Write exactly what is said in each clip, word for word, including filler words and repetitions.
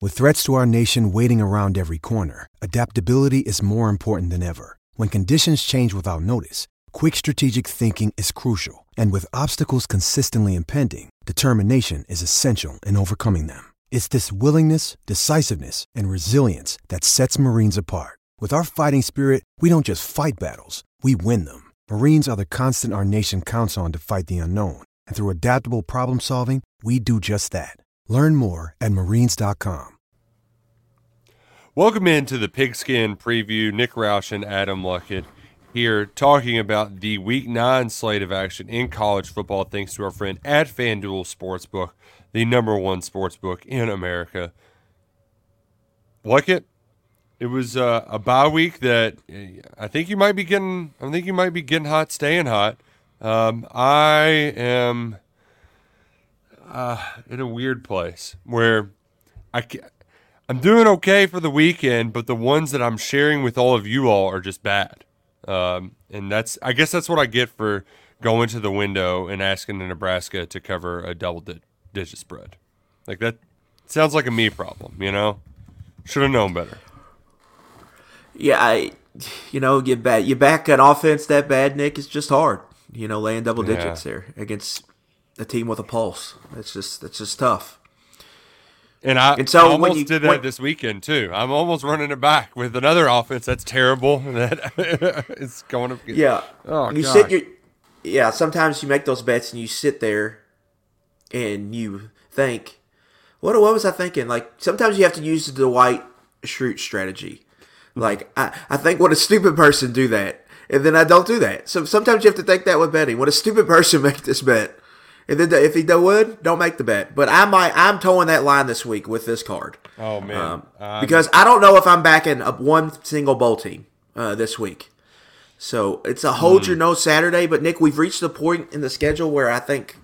With threats to our nation waiting around every corner, adaptability is more important than ever. When conditions change without notice, quick strategic thinking is crucial. And with obstacles consistently impending, determination is essential in overcoming them. It's this willingness, decisiveness, and resilience that sets Marines apart. With our fighting spirit, we don't just fight battles, we win them. Marines are the constant our nation counts on to fight the unknown. And through adaptable problem solving, we do just that. Learn more at marines dot com. Welcome into the Pigskin Preview. Nick Roush and Adam Luckett here talking about the Week nine slate of action in college football thanks to our friend at FanDuel Sportsbook, the number one sportsbook in America. Luckett, it was uh, a bye week that I think you might be getting I think you might be getting hot, staying hot. Um, I am uh, in a weird place where I can't, I'm doing okay for the weekend, but the ones that I'm sharing with all of you all are just bad. Um, and that's, I guess that's what I get for going to the window and asking Nebraska to cover a double-digit spread. Like, that sounds like a me problem, you know? Should have known better. Yeah, I, you know, you back, you back an offense that bad, Nick, it's just hard. You know, laying double digits yeah. there against a team with a pulse. It's just, it's just tough. And I, and so I almost you, did that when, this weekend, too. I'm almost running it back with another offense that's terrible. That is going to get, Yeah. Oh, you gosh. sit your, yeah, sometimes you make those bets and you sit there and you think, what, what was I thinking? Like, sometimes you have to use the Dwight Schrute strategy. Like, I, I think, would a stupid person do that? And then I don't do that. So sometimes you have to think that with betting. Would a stupid person make this bet? And then if he would, don't make the bet. But I might, I'm towing that line this week with this card. Oh, man. Um, um, because I don't know if I'm backing a one single bowl team uh, this week. So it's a hold mm. your nose Saturday. But, Nick, we've reached the point in the schedule where I think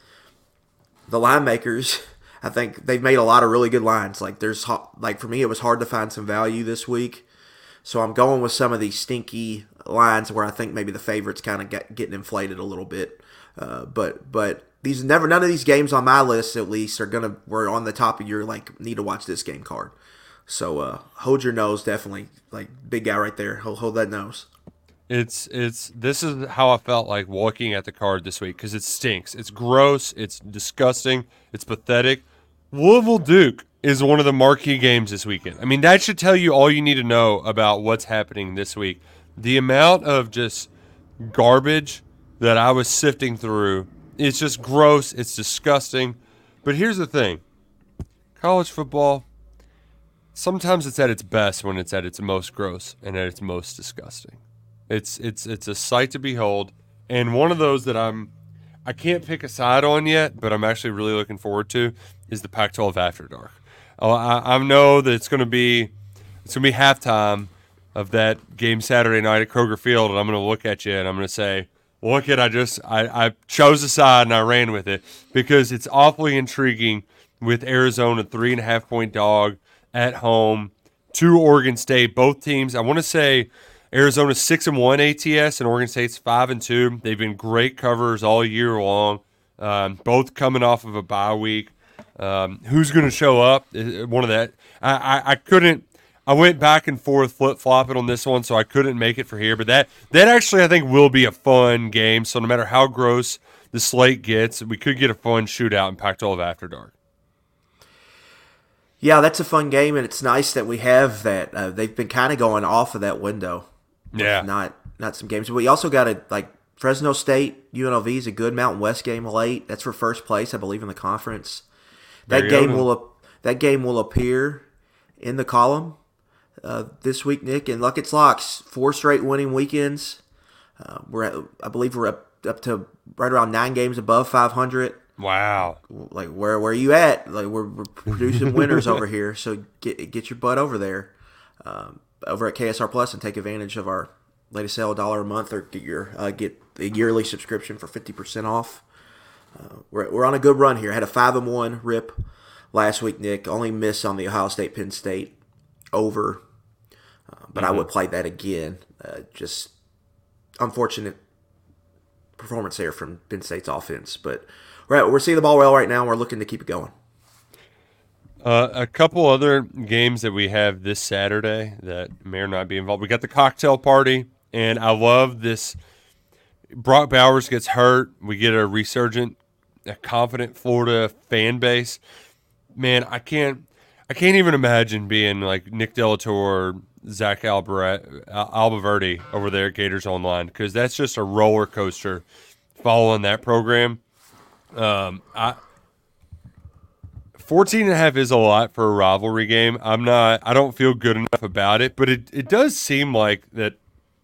the line makers, I think they've made a lot of really good lines. Like, there's, like for me, it was hard to find some value this week. So I'm going with some of these stinky lines where I think maybe the favorites kind of get getting inflated a little bit. Uh, but but these never none of these games on my list at least are gonna were on the top of your like need to watch this game card. So uh, hold your nose, definitely, like big guy right there. Hold hold that nose. It's it's this is how I felt like looking at the card this week because it stinks. It's gross. It's disgusting. It's pathetic. Louisville Duke is one of the marquee games this weekend. I mean, that should tell you all you need to know about what's happening this week. The amount of just garbage that I was sifting through, it's just gross. It's disgusting. But here's the thing. College football, sometimes it's at its best when it's at its most gross and at its most disgusting. It's it's it's a sight to behold, and one of those that I'm I can't pick a side on yet, but I'm actually really looking forward to is the Pac twelve After Dark. Oh, I, I know that it's going to be it's going to be halftime of that game Saturday night at Kroger Field, and I'm going to look at you and I'm going to say, look at I just I, I chose a side and I ran with it because it's awfully intriguing with Arizona three and a half point dog at home to Oregon State. Both teams, I want to say Arizona's six and one A T S and Oregon State's five and two. They've been great covers all year long. Um, both coming off of a bye week. Um, who's going to show up? One of that. I, I, I couldn't. I went back and forth flip flopping on this one, so I couldn't make it for here. But that that actually I think will be a fun game. So no matter how gross the slate gets, we could get a fun shootout in Pac twelve After Dark. Yeah, that's a fun game, and it's nice that we have that. Uh, they've been kind of going off of that window. Yeah, not not some games. But we also got a like Fresno State U N L V is a good Mountain West game late. That's for first place, I believe, in the conference. That game go. will that game will appear in the column uh, this week, Nick. And Luckett's Locks, four straight winning weekends. Uh, we're at, I believe we're up up to right around nine games above five hundred. Wow! Like where where are you at? Like we're, we're producing winners over here. So get get your butt over there, um, over at K S R Plus, and take advantage of our latest sale, a dollar a month, or get your uh, get a yearly subscription for fifty percent off. Uh, we're we're on a good run here. I had a five and one rip last week, Nick. Only miss on the Ohio State Penn State over, uh, but mm-hmm. I would play that again. Uh, just unfortunate performance there from Penn State's offense, but we're at, we're seeing the ball well right now. We're looking to keep it going. Uh, a couple other games that we have this Saturday that may or not be involved. We got the cocktail party, and I love this. Brock Bowers gets hurt. We get a resurgent, a confident Florida fan base. Man, I can't, I can't even imagine being like Nick Delator or Zach Albert, Albaverdi over there at Gators Online, because that's just a roller coaster following that program. Um, I. fourteen and a half is a lot for a rivalry game. I'm not, I don't feel good enough about it, but it, it does seem like that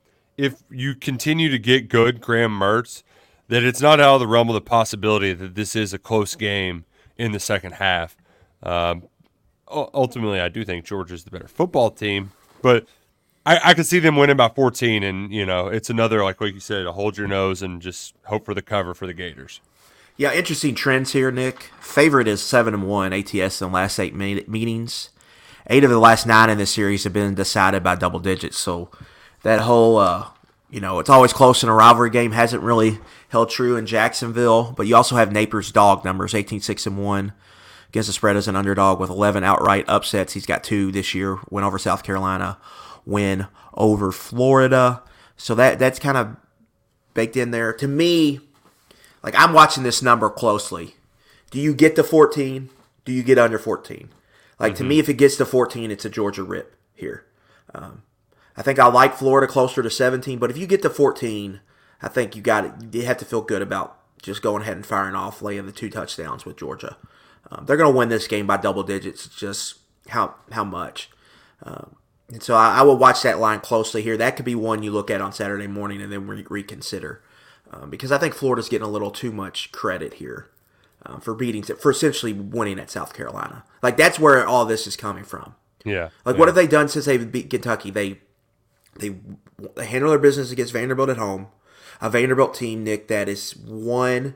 if you continue to get good Graham Mertz, that it's not out of the realm of the possibility that this is a close game in the second half. Um, ultimately, I do think Georgia's the better football team, but I, I could see them winning by fourteen, and, you know, it's another, like what you said, a hold your nose and just hope for the cover for the Gators. Yeah, interesting trends here, Nick. Favorite is seven and one A T S in the last eight meetings. Eight of the last nine in this series have been decided by double digits. So that whole, uh, you know, it's always close in a rivalry game hasn't really held true in Jacksonville. But you also have Naper's dog numbers, eighteen six and one against the spread as an underdog with eleven outright upsets. He's got two this year: win over South Carolina, win over Florida. So that that's kind of baked in there. To me, like, I'm watching this number closely. Do you get to fourteen? Do you get under fourteen? Like, mm-hmm. to me, if it gets to fourteen, it's a Georgia rip here. Um, I think I like Florida closer to seventeen, but if you get to fourteen, I think you got it. You have to feel good about just going ahead and firing off, laying the two touchdowns with Georgia. Um, they're going to win this game by double digits. It's just how how much. Um, and so I, I will watch that line closely here. That could be one you look at on Saturday morning and then re- reconsider. Um, because I think Florida's getting a little too much credit here um, for beating, for essentially winning at South Carolina. Like, that's where all this is coming from. Yeah. Like, yeah. what have they done since they beat Kentucky? They they they handle their business against Vanderbilt at home, a Vanderbilt team, Nick, that is one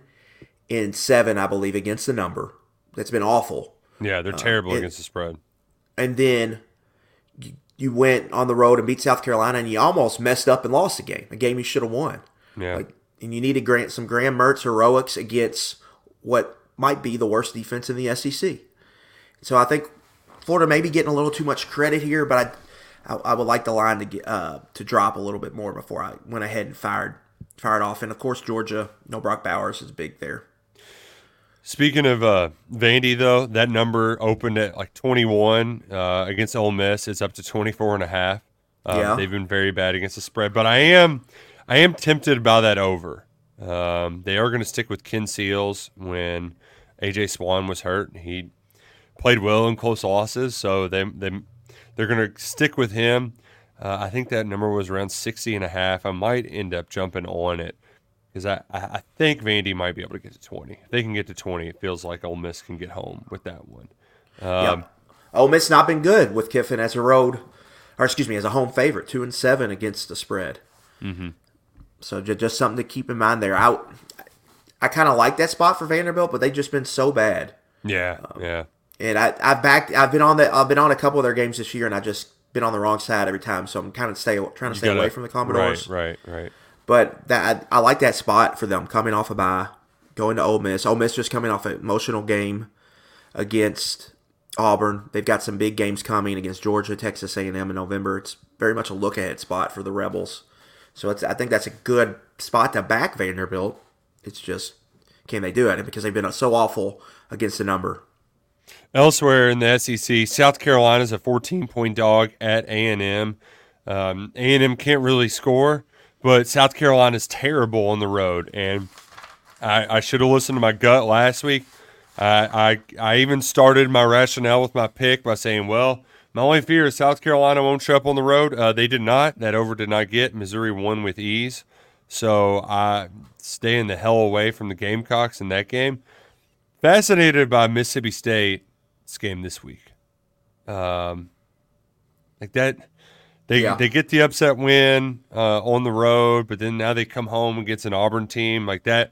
in seven, I believe, against the number. That's been awful. Yeah, they're terrible uh, and, against the spread. And then you, you went on the road and beat South Carolina, and you almost messed up and lost the game, a game you should have won. Yeah. Like, and you need to grant some Graham Mertz heroics against what might be the worst defense in the S E C. So I think Florida may be getting a little too much credit here, but I, I, I would like the line to get uh, to drop a little bit more before I went ahead and fired fired off. And of course, Georgia, no Brock Bowers is big there. Speaking of uh, Vandy, though, that number opened at like twenty-one uh, against Ole Miss. It's up to twenty-four and a half. Um, yeah. They've been very bad against the spread, but I am. I am tempted by that over. Um, they are going to stick with Ken Seals when A J Swan was hurt. He played well in close losses, so they they they're going to stick with him. Uh, I think that number was around sixty and a half. I might end up jumping on it because I, I think Vandy might be able to get to twenty. If they can get to twenty, it feels like Ole Miss can get home with that one. Um, yep. Ole Miss not been good with Kiffin as a road, or excuse me, as a home favorite, two and seven against the spread. Mm-hmm. So just something to keep in mind there. I, I kind of like that spot for Vanderbilt, but they've just been so bad. Yeah, um, yeah. And I, I've backed. I've been on the. I've been on a couple of their games this year, and I've just been on the wrong side every time. So I'm kind of stay trying to stay gotta, away from the Commodores. Right, right, right. But that I, I like that spot for them coming off a bye, going to Ole Miss. Ole Miss just coming off an emotional game against Auburn. They've got some big games coming against Georgia, Texas A and M in November. It's very much a look ahead spot for the Rebels. So it's, I think that's a good spot to back Vanderbilt. It's just, can they do it? Because they've been so awful against the number. Elsewhere in the S E C, South Carolina's a fourteen-point dog at A and M. Um, A and M can't really score, but South Carolina's terrible on the road. And I, I should have listened to my gut last week. I, I I even started my rationale with my pick by saying, well, my only fear is South Carolina won't show up on the road. Uh, they did not. That over did not get. Missouri won with ease. So I staying the hell away from the Gamecocks in that game. Fascinated by Mississippi State's game this week. Um, like that, they yeah. they get the upset win uh, on the road, but then now they come home against an Auburn team like that.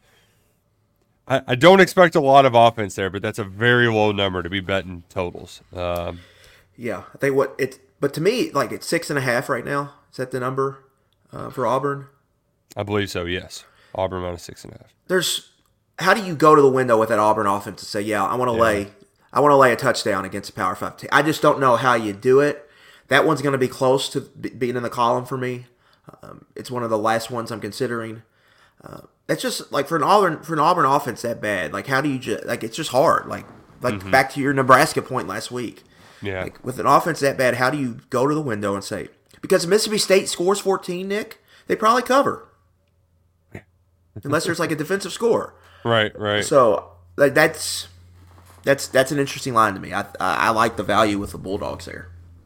I, I don't expect a lot of offense there, but that's a very low number to be betting totals. Um, Yeah, I think what it's, but to me, like it's six and a half right now. Is that the number uh, for Auburn? I believe so. Yes, Auburn minus six and a half. There's, how do you go to the window with that Auburn offense and say, yeah, I want to Yeah. lay, I want to lay a touchdown against a Power Five team. I just don't know how you do it. That one's going to be close to b- being in the column for me. Um, it's one of the last ones I'm considering. Uh, it's just like for an Auburn for an Auburn offense that bad. Like how do you just like it's just hard. Like like mm-hmm. back to your Nebraska point last week. Yeah. Like with an offense that bad, how do you go to the window and say because Mississippi State scores fourteen, Nick, they probably cover. Unless there's like a defensive score. Right, right. So like that's that's that's an interesting line to me. I I, I like the value with the Bulldogs there.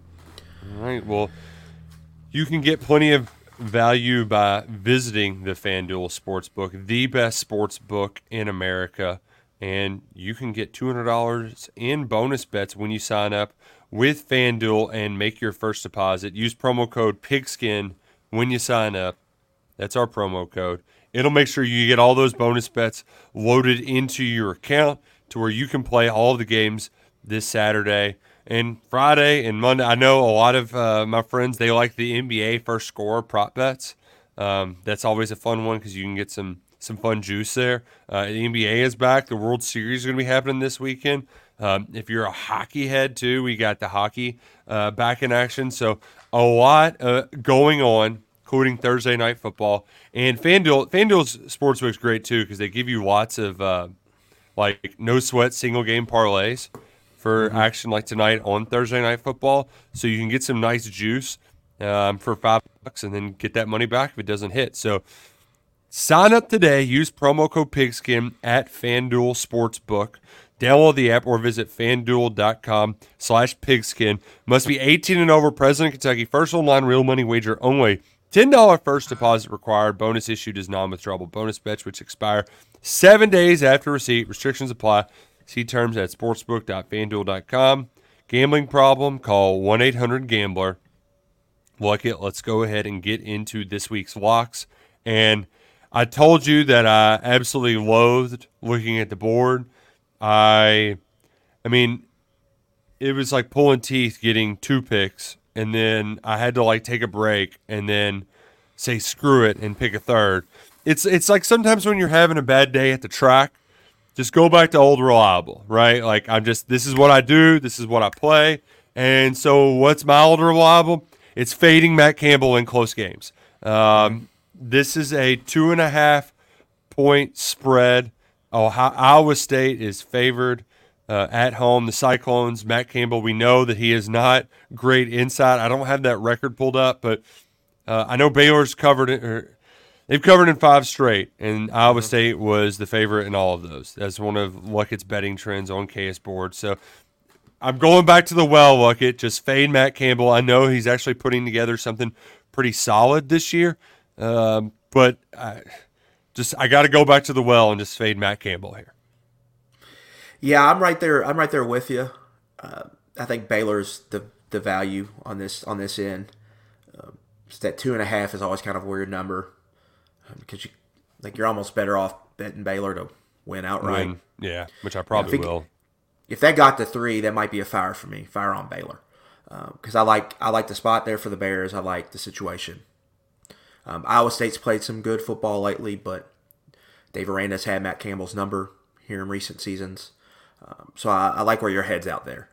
All right. Well, you can get plenty of value by visiting the FanDuel Sportsbook, the best sports book in America, and you can get two hundred dollars in bonus bets when you sign up with FanDuel and make your first deposit. Use promo code PIGSKIN when you sign up. That's our promo code. It'll make sure you get all those bonus bets loaded into your account to where you can play all of the games this Saturday and Friday and Monday. I know a lot of uh, my friends, they like the N B A first score prop bets. Um, that's always a fun one because you can get some some fun juice there. Uh, the N B A is back. The World Series is going to be happening this weekend. Um, if you're a hockey head, too, we got the hockey uh, back in action. So a lot uh, going on, including Thursday Night Football. And FanDuel, FanDuel's Sportsbook is great, too, because they give you lots of, uh, like, no-sweat single-game parlays for mm-hmm. action like tonight on Thursday Night Football. So you can get some nice juice um, for five bucks and then get that money back if it doesn't hit. So sign up today. Use promo code PIGSKIN at FanDuel Sportsbook. Download the app or visit FanDuel.com slash pigskin. Must be eighteen and over, President Kentucky. First online real money wager only. ten dollars first deposit required. Bonus issued is non-withdrawable bonus bets, which expire seven days after receipt. Restrictions apply. See terms at sportsbook dot fanduel dot com. Gambling problem? Call one eight hundred gambler. Look it. Let's go ahead and get into this week's locks. And I told you that I absolutely loathed looking at the board. I, I mean, it was like pulling teeth getting two picks, and then I had to like take a break and then say screw it and pick a third. It's it's like sometimes when you're having a bad day at the track, just go back to old reliable, right? Like I'm just this is what I do, this is what I play, and so what's my old reliable? It's fading Matt Campbell in close games. Um, this is a two and a half point spread. Oh, Iowa State is favored uh, at home. The Cyclones, Matt Campbell, we know that he is not great inside. I don't have that record pulled up, but uh, I know Baylor's covered it. Or they've covered in five straight, and Iowa mm-hmm. State was the favorite in all of those. That's one of Luckett's betting trends on K S Board. So I'm going back to the well, Luckett. Just fade Matt Campbell. I know he's actually putting together something pretty solid this year, um, but I – Just I got to go back to the well and just fade Matt Campbell here. Yeah, I'm right there. I'm right there with you. Uh, I think Baylor's the the value on this on this end. Uh, that two and a half is always kind of a weird number uh, because you like you're almost better off betting Baylor to win outright. Win. Yeah, which I probably yeah, if will. It, if that got to three, that might be a fire for me. Fire on Baylor because uh, I like I like the spot there for the Bears. I like the situation. Um, Iowa State's played some good football lately, but Dave Aranda's had Matt Campbell's number here in recent seasons. Um, so I, I like where your head's out there.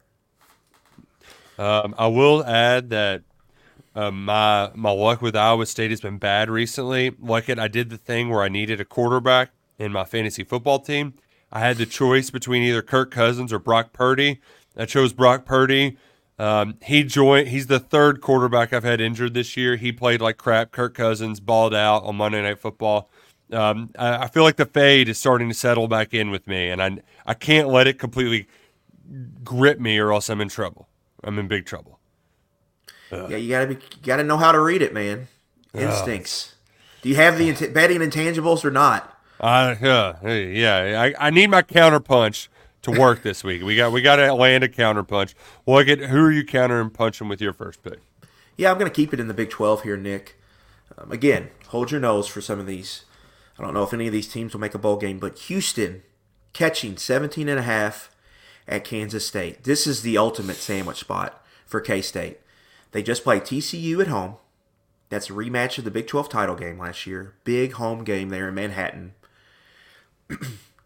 Um, I will add that uh, my my luck with Iowa State has been bad recently. Like it, I did the thing where I needed a quarterback in my fantasy football team. I had the choice between either Kirk Cousins or Brock Purdy. I chose Brock Purdy. Um, he joined. He's the third quarterback I've had injured this year. He played like crap. Kirk Cousins balled out on Monday Night Football. Um, I, I feel like the fade is starting to settle back in with me, and I I can't let it completely grip me, or else I'm in trouble. I'm in big trouble. Uh, yeah, you gotta be. You gotta know how to read it, man. Instincts. Uh, Do you have the int- betting intangibles or not? Uh, yeah, yeah. I, I need my counterpunch to work this week. We got we got to land a counterpunch. Look at who are you countering punching with your first pick? Yeah, I'm going to keep it in the Big twelve here, Nick. Um, again, hold your nose for some of these. I don't know if any of these teams will make a bowl game, but Houston catching seventeen and a half at Kansas State. This is the ultimate sandwich spot for K-State. They just played T C U at home. That's a rematch of the Big twelve title game last year. Big home game there in Manhattan.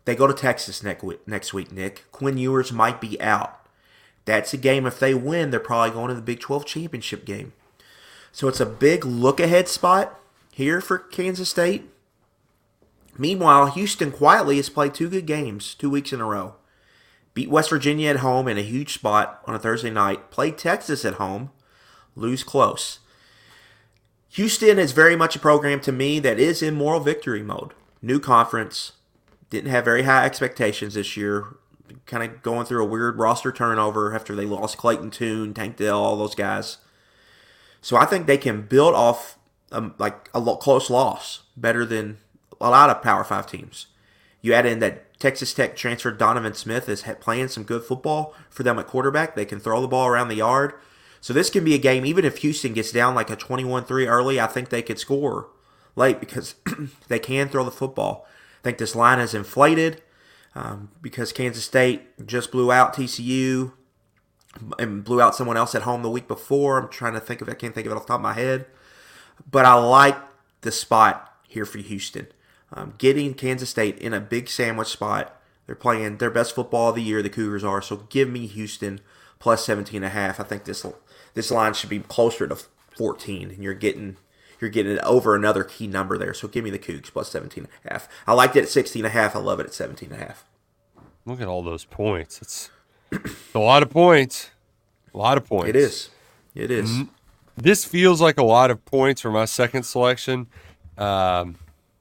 They go to Texas next week, next week, Nick. Quinn Ewers might be out. That's a game, if they win, they're probably going to the Big twelve championship game. So it's a big look-ahead spot here for Kansas State. Meanwhile, Houston quietly has played two good games, two weeks in a row. Beat West Virginia at home in a huge spot on a Thursday night. Played Texas at home. Lose close. Houston is very much a program to me that is in moral victory mode. New conference. Didn't have very high expectations this year. Kind of going through a weird roster turnover after they lost Clayton Tune, Tank Dell, all those guys. So I think they can build off um, like a close loss better than a lot of Power Five teams. You add in that Texas Tech transfer Donovan Smith is playing some good football for them at quarterback. They can throw the ball around the yard. So this can be a game, even if Houston gets down like a twenty-one three early, I think they could score late because they can throw the football. I think this line is inflated um, because Kansas State just blew out T C U and blew out someone else at home the week before. I'm trying to think of it. I can't think of it off the top of my head. But I like the spot here for Houston. Um, getting Kansas State in a big sandwich spot. They're playing their best football of the year, the Cougars are. So give me Houston plus seventeen and a half. I think this this line should be closer to fourteen, and you're getting you're getting over another key number there. So give me the Cougs plus seventeen and a half. I liked it at sixteen and a half. I love it at seventeen and a half. Look at all those points. It's, it's a lot of points. A lot of points. It is. It is. This feels like a lot of points for my second selection. Um,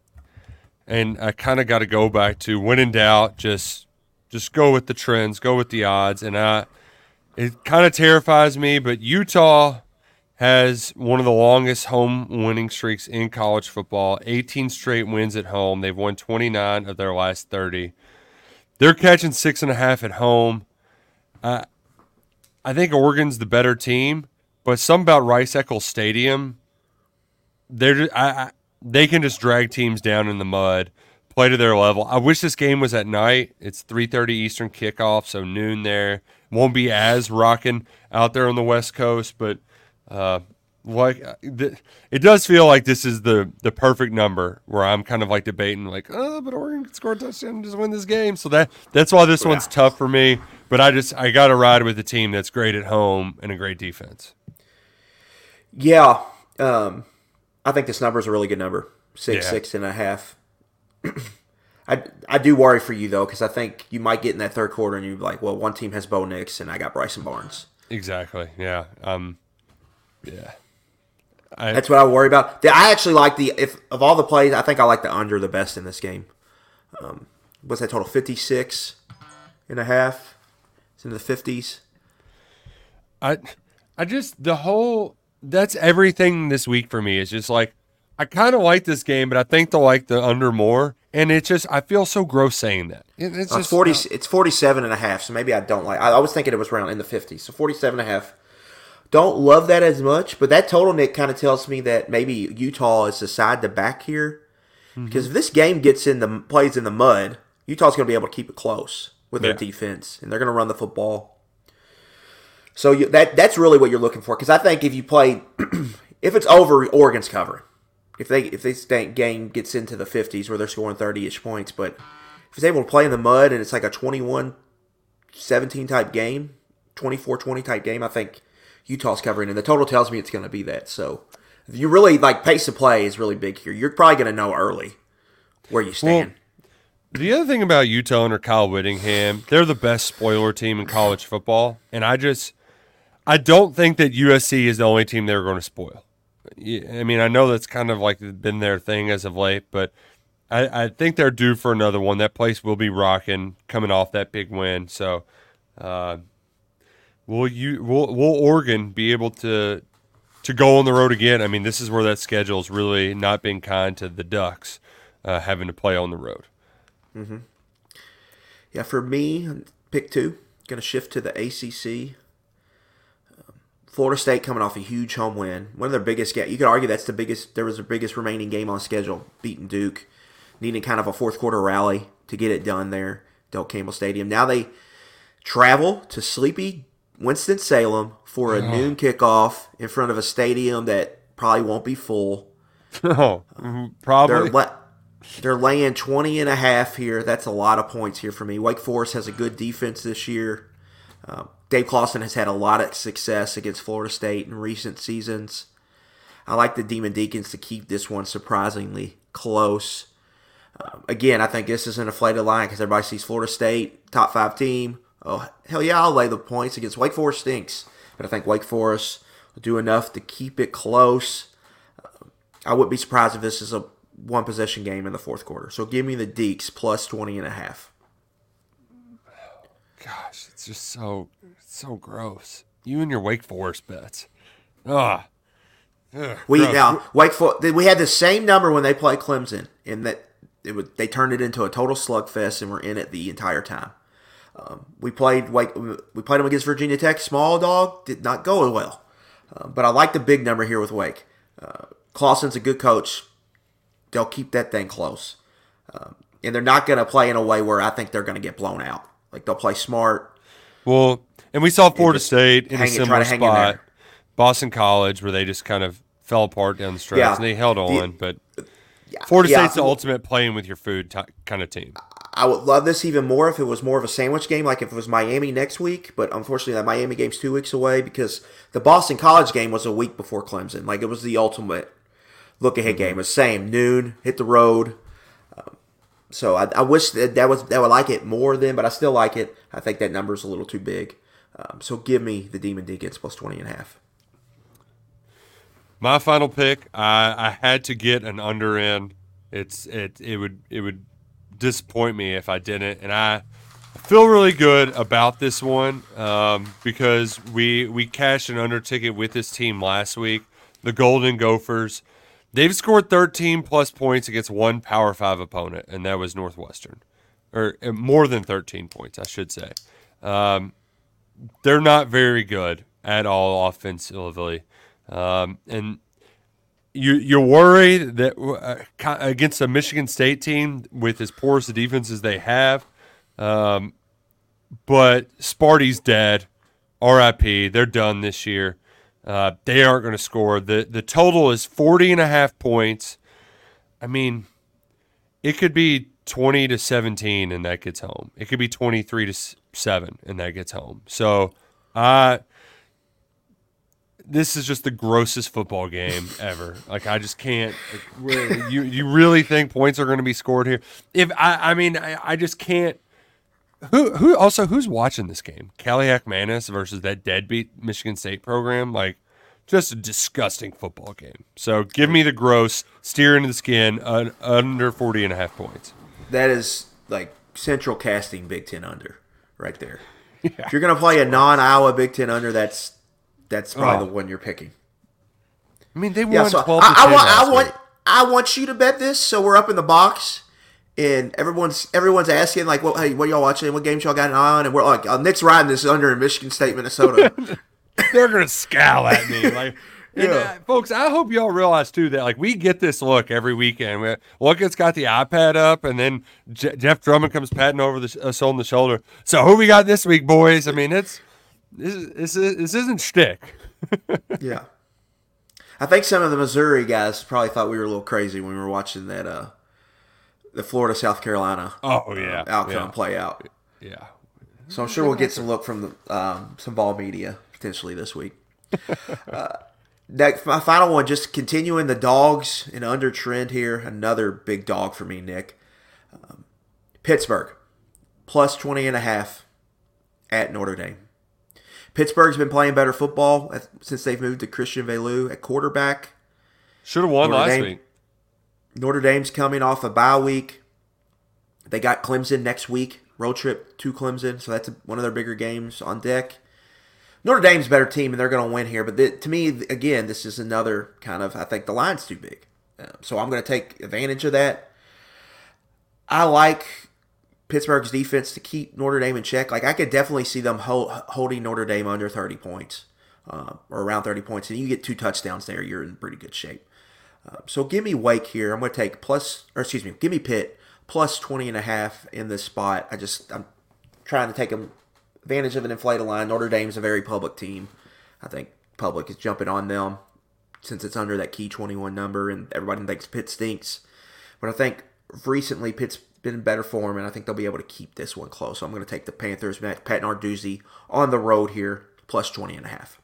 and I kind of got to go back to when in doubt, just just go with the trends, go with the odds. And I, it kind of terrifies me, but Utah has one of the longest home winning streaks in college football, eighteen straight wins at home. They've won twenty-nine of their last thirty. They're catching six and a half at home. Uh, I think Oregon's the better team, but something about Rice-Eccles Stadium, they're I, I, they can just drag teams down in the mud, play to their level. I wish this game was at night. It's three thirty Eastern kickoff, so noon there. Won't be as rocking out there on the West Coast, but uh, like it does feel like this is the the perfect number where I'm kind of like debating, like, oh, but Oregon could score a touchdown and just win this game. So that that's why this one's tough for me. But I just I got to ride with a team that's great at home and a great defense. Yeah, um, I think this number is a really good number, six, yeah. six and a half. I I do worry for you though, because I think you might get in that third quarter and you're like, well, one team has Bo Nix and I got Bryson Barnes. Exactly. Yeah. Um. Yeah. I, That's what I worry about. I actually like the if of all the plays, I think I like the under the best in this game. Um, what's that total? fifty-six and a half. It's in the fifties. I I just the whole that's everything this week for me is just like I kind of like this game, but I think they'll like the under more. And it's just I feel so gross saying that. It, it's uh, just forty. It's forty-seven and a half. So maybe I don't like. I, I was thinking it was around in the fifties. So forty-seven and a half. Don't love that as much, but that total, Nick, kind of tells me that maybe Utah is the side to back here. Mm-hmm. Because if this game gets in the plays in the mud, Utah's going to be able to keep it close with their yeah. defense, and they're going to run the football. So you, that that's really what you're looking for. Because I think if you play, if it's over, Oregon's covering. If they if this game gets into the fifties where they're scoring thirty-ish points, but if it's able to play in the mud and it's like a twenty-one seventeen type game, twenty-four twenty type game, I think Utah's covering, and the total tells me it's going to be that. So if you really, like, pace of play is really big here. You're probably going to know early where you stand. Well, the other thing about Utah under Kyle Whittingham, they're the best spoiler team in college football, and I just I don't think that U S C is the only team they're going to spoil. I mean, I know that's kind of like been their thing as of late, but I, I think they're due for another one. That place will be rocking coming off that big win. So, uh, will you? Will will Oregon be able to to go on the road again? I mean, this is where that schedule is really not being kind to the Ducks, uh, having to play on the road. Mm-hmm. Yeah, for me, pick two. Going to shift to the A C C. Florida State coming off a huge home win. One of their biggest games. You could argue that's the biggest. There was the biggest remaining game on schedule, beating Duke, needing kind of a fourth quarter rally to get it done there, Del Campbell Stadium. Now they travel to sleepy Winston-Salem for a oh. noon kickoff in front of a stadium that probably won't be full. Oh, probably. Le- They're laying twenty and a half here. That's a lot of points here for me. Wake Forest has a good defense this year. Uh, Dave Clawson has had a lot of success against Florida State in recent seasons. I like the Demon Deacons to keep this one surprisingly close. Uh, again, I think this is an inflated line because everybody sees Florida State, top five team. Oh, hell yeah, I'll lay the points against Wake Forest stinks. But I think Wake Forest will do enough to keep it close. Uh, I wouldn't be surprised if this is a one-possession game in the fourth quarter. So give me the Deeks plus twenty and a half. Gosh, it's just so so gross. You and your Wake Forest bets. Ugh. Ugh, we gross. now Wake Forest. We had the same number when they played Clemson, in that it would they turned it into a total slugfest, and we're in it the entire time. Um, we played Wake. We played them against Virginia Tech. Small dog did not go well, uh, but I like the big number here with Wake. Uh, Clawson's a good coach. They'll keep that thing close, um, and they're not going to play in a way where I think they're going to get blown out. Like, they'll play smart. Well, and we saw Florida State in a hang it, try similar to hang in spot. there. Boston College, where they just kind of fell apart down the stretch, Yeah. and they held on. The- but Yeah, Florida yeah, State's the ultimate playing with your food t- kind of team. I would love this even more if it was more of a sandwich game, like if it was Miami next week. But unfortunately, that Miami game's two weeks away because the Boston College game was a week before Clemson. Like, it was the ultimate look-ahead game. It was same, noon, hit the road. Um, so I, I wish that, that was that would like it more then, but I still like it. I think that number's a little too big. Um, so give me the Demon Deacons plus twenty and a half. My final pick, I, I had to get an under in. It's it it would it would disappoint me if I didn't, and I feel really good about this one um, because we we cashed an under ticket with this team last week, the Golden Gophers. They've scored thirteen plus points against one Power Five opponent, and that was Northwestern, or uh, more than thirteen points, I should say. Um, they're not very good at all offensively. Um, and you, you're worried that uh, against a Michigan State team with as porous a defense as they have, um, but Sparty's dead. R I P. They're done this year. Uh, they aren't going to score. The The total is forty and a half points. I mean, it could be twenty to seventeen and that gets home. It could be twenty-three to seven and that gets home. So, I... Uh, This is just the grossest football game ever. Like, I just can't. Like, you you really think points are going to be scored here? If I I mean I, I just can't. Who who also who's watching this game? Caliac Manis versus that deadbeat Michigan State program. Like, just a disgusting football game. So give me the gross, steer into the skin, uh, under forty and a half points. That is like central casting Big Ten under right there. Yeah. If you're going to play a non-Iowa Big Ten under, that's That's probably Oh. the one you're picking. I mean, they won Yeah, so twelve to I, ten I want, last I want, week. I want you to bet this. So we're up in the box, and everyone's everyone's asking like, "Well, hey, what y'all watching? What games y'all got on?" And we're like, oh, "Nick's riding this under in Michigan State, Minnesota." They're gonna scowl at me, like, and, Yeah. uh, folks. I hope y'all realize too that like we get this look every weekend. We, Lucas got the iPad up, and then Je- Jeff Drummond comes patting over the, us on the shoulder. So who we got this week, boys? I mean, it's this is, this, is, this isn't shtick. Yeah, I think some of the Missouri guys probably thought we were a little crazy when we were watching that uh, the Florida South Carolina Oh yeah, uh, outcome yeah. play out. Yeah. So I'm sure we'll get some look from the um, some ball media potentially this week. uh, next, my final one, just continuing the dogs in under trend here. Another big dog for me, Nick. Um, Pittsburgh plus twenty and a half at Notre Dame. Pittsburgh's been playing better football since they've moved to Christian Veilleux at quarterback. Should have won Notre last Dame- week. Notre Dame's coming off a bye week. They got Clemson next week. Road trip to Clemson, so that's one of their bigger games on deck. Notre Dame's a better team, and they're going to win here. But th- to me, again, this is another kind of, I think the line's too big. Uh, so I'm going to take advantage of that. I like Pittsburgh's defense to keep Notre Dame in check. Like, I could definitely see them hold, holding Notre Dame under thirty points, uh, or around thirty points. And you get two touchdowns there, you're in pretty good shape. Uh, so give me Wake here. I'm going to take plus, or excuse me, give me Pitt plus twenty and a half in this spot. I just, I'm trying to take advantage of an inflated line. Notre Dame's a very public team. I think public is jumping on them since it's under that key twenty-one number, and everybody thinks Pitt stinks. But I think recently Pitt's been in better form, and I think they'll be able to keep this one close. So I'm going to take the Panthers, Pat Narduzzi, on the road here, plus twenty and a half.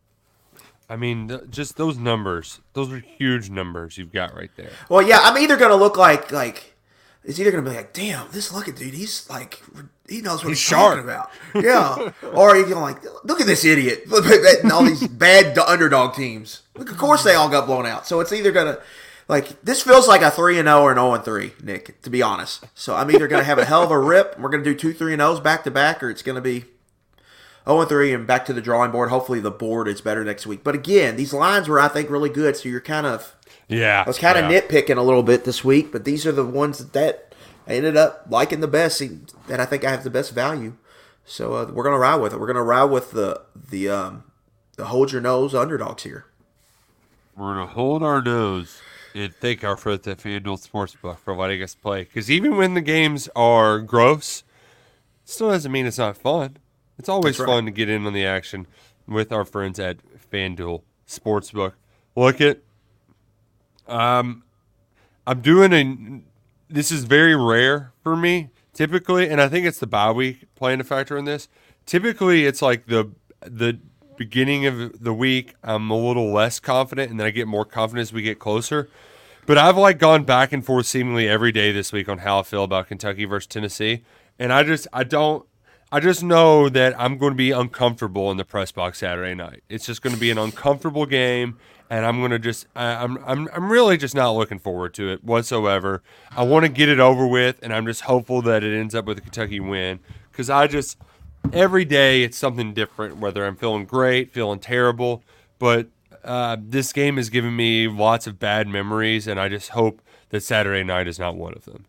I mean, th- just those numbers. Those are huge numbers you've got right there. Well, yeah, I'm either going to look like, like, it's either going to be like, damn, this Luckett dude, he's like, he knows what he's, he's talking about. Yeah. Or you're like, look at this idiot. Look at that, and all these bad underdog teams. Look, of course they all got blown out. So it's either going to, like, this feels like a three and oh or an oh and three, Nick, to be honest. So I'm either going to have a hell of a rip, and we're going to do two three and ohs back to back, or it's going to be oh and three and back to the drawing board. Hopefully the board is better next week. But again, these lines were, I think, really good, so you're kind of, yeah. I was kind of yeah. nitpicking a little bit this week, but these are the ones that I ended up liking the best, that I think I have the best value. So uh, we're going to ride with it. We're going to ride with the, the, um, the hold your nose underdogs here. We're going to hold our nose and thank our friends at FanDuel Sportsbook for letting us play. Because even when the games are gross, it still doesn't mean it's not fun. It's always That's right. fun to get in on the action with our friends at FanDuel Sportsbook. Look at, um, I'm doing a, this is very rare for me, typically, and I think it's the bye week playing a factor in this. Typically, it's like the the beginning of the week, I'm a little less confident, and then I get more confident as we get closer. But I've like gone back and forth seemingly every day this week on how I feel about Kentucky versus Tennessee, and I just I don't. I just know that I'm going to be uncomfortable in the press box Saturday night. It's just going to be an uncomfortable game, and I'm going to just I, I'm I'm I'm really just not looking forward to it whatsoever. I want to get it over with, and I'm just hopeful that it ends up with a Kentucky win, because I just every day it's something different. Whether I'm feeling great, feeling terrible, but uh, this game has given me lots of bad memories, and I just hope that Saturday night is not one of them.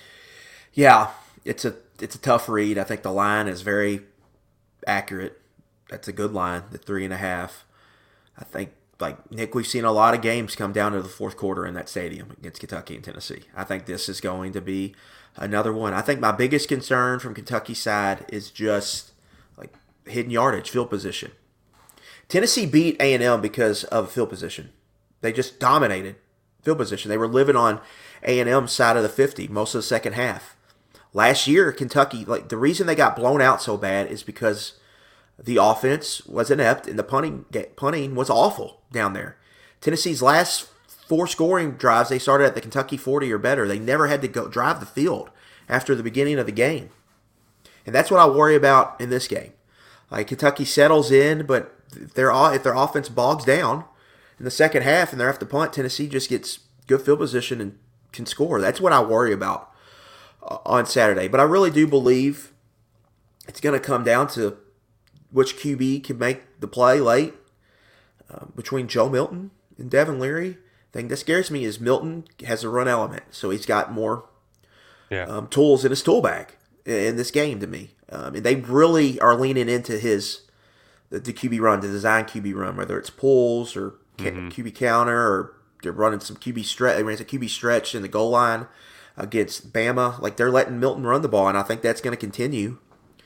Yeah, it's a. It's a tough read. I think the line is very accurate. That's a good line, the three and a half. I think, like, Nick, we've seen a lot of games come down to the fourth quarter in that stadium against Kentucky and Tennessee. I think this is going to be another one. I think my biggest concern from Kentucky's side is just, like, hidden yardage, field position. Tennessee beat A and M because of field position. They just dominated field position. They were living on A and M's side of the fifty most of the second half. Last year, Kentucky, like the reason they got blown out so bad is because the offense was inept and the punting punting was awful down there. Tennessee's last four scoring drives, they started at the Kentucky forty or better. They never had to go drive the field after the beginning of the game. And that's what I worry about in this game. Like, Kentucky settles in, but if their, if their offense bogs down in the second half and they have to punt, Tennessee just gets good field position and can score. That's what I worry about on Saturday. But I really do believe it's going to come down to which Q B can make the play late uh, between Joe Milton and Devin Leary. The thing that scares me is Milton has a run element, so he's got more yeah. um, tools in his tool bag in this game to me. Um, and they really are leaning into his the, the Q B run, the design Q B run, whether it's pulls or mm-hmm. Q B counter, or they're running some Q B stretch. They ran a Q B stretch in the goal line against Bama. Like, they're letting Milton run the ball, and I think that's going to continue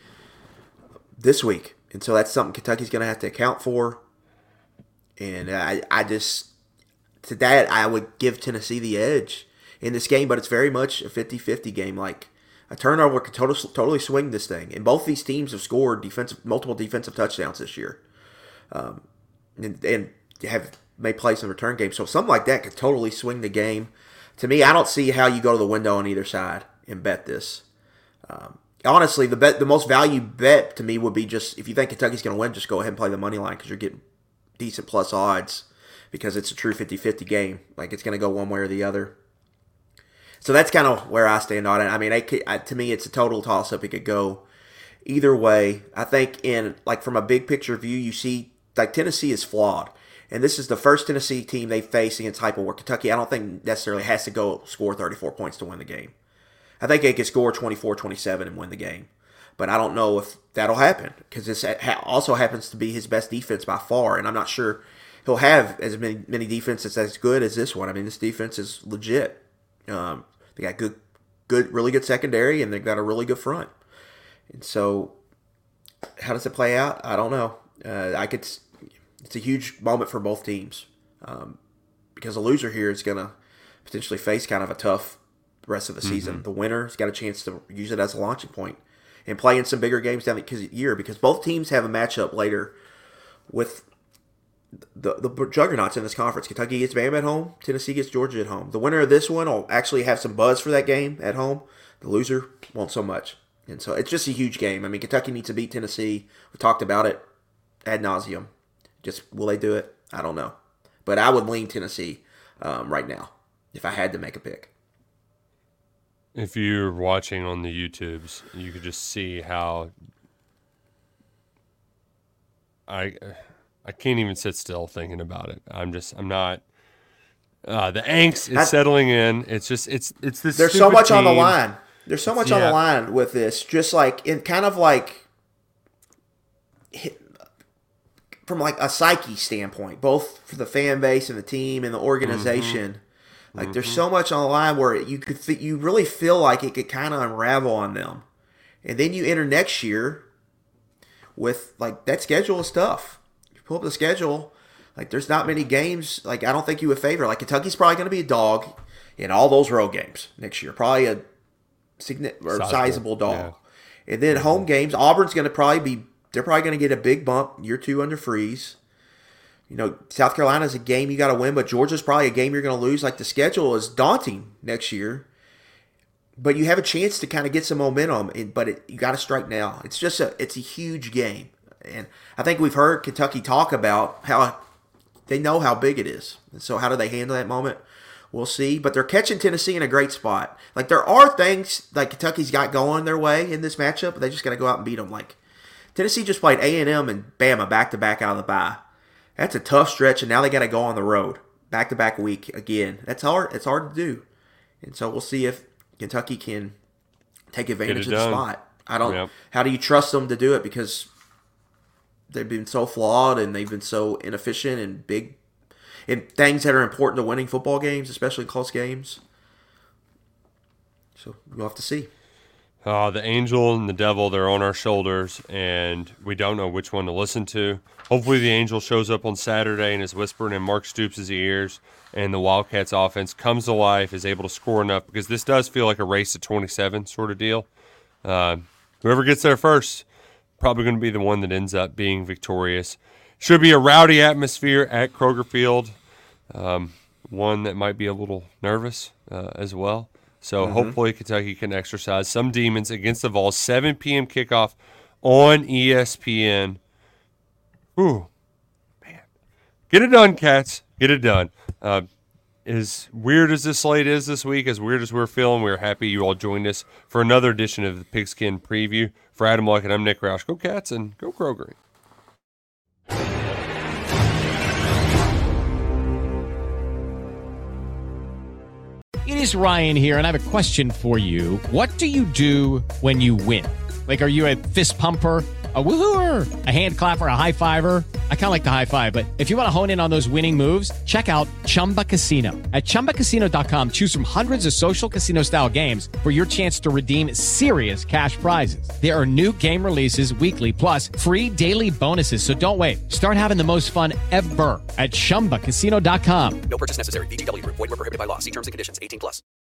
this week. And so that's something Kentucky's going to have to account for. And I, I just, to that, I would give Tennessee the edge in this game, but it's very much a fifty-fifty game. Like, a turnover could totally, totally swing this thing. And both these teams have scored defensive, multiple defensive touchdowns this year. Um, and, and have made plays in return games. So something like that could totally swing the game. To me, I don't see how you go to the window on either side and bet this. Um, honestly, the bet, the most value bet to me would be just, if you think Kentucky's going to win, just go ahead and play the money line, because you're getting decent plus odds, because it's a true fifty-fifty game. Like, it's going to go one way or the other. So that's kind of where I stand on it. I mean, I, I, to me, it's a total toss-up. It could go either way. I think in, like, from a big picture view, you see, like, Tennessee is flawed. And this is the first Tennessee team they face against Heupel, where Kentucky, I don't think necessarily has to go score thirty-four points to win the game. I think they could score twenty-four twenty-seven and win the game. But I don't know if that'll happen, because this also happens to be his best defense by far, and I'm not sure he'll have as many, many defenses as good as this one. I mean, this defense is legit. Um, they got good, good, really good secondary, and they've got a really good front. And so, how does it play out? I don't know. Uh, I could... It's a huge moment for both teams, um, because a loser here is going to potentially face kind of a tough rest of the Mm-hmm. season. The winner's got a chance to use it as a launching point and play in some bigger games down the year because both teams have a matchup later with the the juggernauts in this conference. Kentucky gets Bama at home. Tennessee gets Georgia at home. The winner of this one will actually have some buzz for that game at home. The loser won't so much. And so it's just a huge game. I mean, Kentucky needs to beat Tennessee. We talked about it ad nauseum. Just will they do it? I don't know. But I would lean Tennessee um, right now if I had to make a pick. If you're watching on the YouTubes, you could just see how I I can't even sit still thinking about it. I'm just I'm not. Uh, the angst is That's, settling in. It's just it's it's this. There's so much team. on the line. There's so much yeah. on the line with this. Just like in kind of like from like a psyche standpoint, both for the fan base and the team and the organization. Mm-hmm. Like mm-hmm. there's so much on the line where you could th- you really feel like it could kind of unravel on them, and then you enter next year with like that schedule is tough. You pull up the schedule, like there's not many games. Like I don't think you would favor. Like Kentucky's probably going to be a dog in all those road games next year. Probably a significant or sizable, sizable dog, yeah. And then mm-hmm. home games. Auburn's going to probably be. They're probably going to get a big bump year two under Freeze. You know, South Carolina's a game you got to win, but Georgia's probably a game you're going to lose. Like the schedule is daunting next year, but you have a chance to kind of get some momentum. But it, you got to strike now. It's just a it's a huge game, and I think we've heard Kentucky talk about how they know how big it is. And so how do they handle that moment? We'll see. But they're catching Tennessee in a great spot. Like there are things like Kentucky's got going their way in this matchup, but they just got to go out and beat them. Like Tennessee just played A and M and Bama back-to-back out of the bye. That's a tough stretch, and now they got to go on the road back-to-back week again. That's hard. It's hard to do. And so we'll see if Kentucky can take advantage of the spot. I don't yep. How do you trust them to do it? Because they've been so flawed, and they've been so inefficient and big in things that are important to winning football games, especially close games. So we'll have to see. Uh, the angel and the devil, they're on our shoulders, and we don't know which one to listen to. Hopefully the angel shows up on Saturday and is whispering in Mark Stoops' ears, and the Wildcats offense comes to life, is able to score enough, because this does feel like a race to twenty-seven sort of deal. Uh, whoever gets there first, probably going to be the one that ends up being victorious. Should be a rowdy atmosphere at Kroger Field, um, one that might be a little nervous uh, as well. So mm-hmm. hopefully Kentucky can exercise some demons against the Vols. seven p.m. kickoff on E S P N. Ooh, man. Get it done, Cats. Get it done. Uh, as weird as this slate is this week, as weird as we're feeling, we're happy you all joined us for another edition of the Pigskin Preview. For Adam Luckett, I'm Nick Roush. Go Cats and go Kroger. It is Ryan here, and I have a question for you. What do you do when you win? Like, are you a fist pumper, a woo-hooer, a hand clapper, a high fiver? I kind of like the high five, but if you want to hone in on those winning moves, check out Chumba Casino. At chumba casino dot com, choose from hundreds of social casino-style games for your chance to redeem serious cash prizes. There are new game releases weekly, plus free daily bonuses, so don't wait. Start having the most fun ever at chumba casino dot com. No purchase necessary. V G W Group. Void where prohibited by law. See terms and conditions. eighteen plus.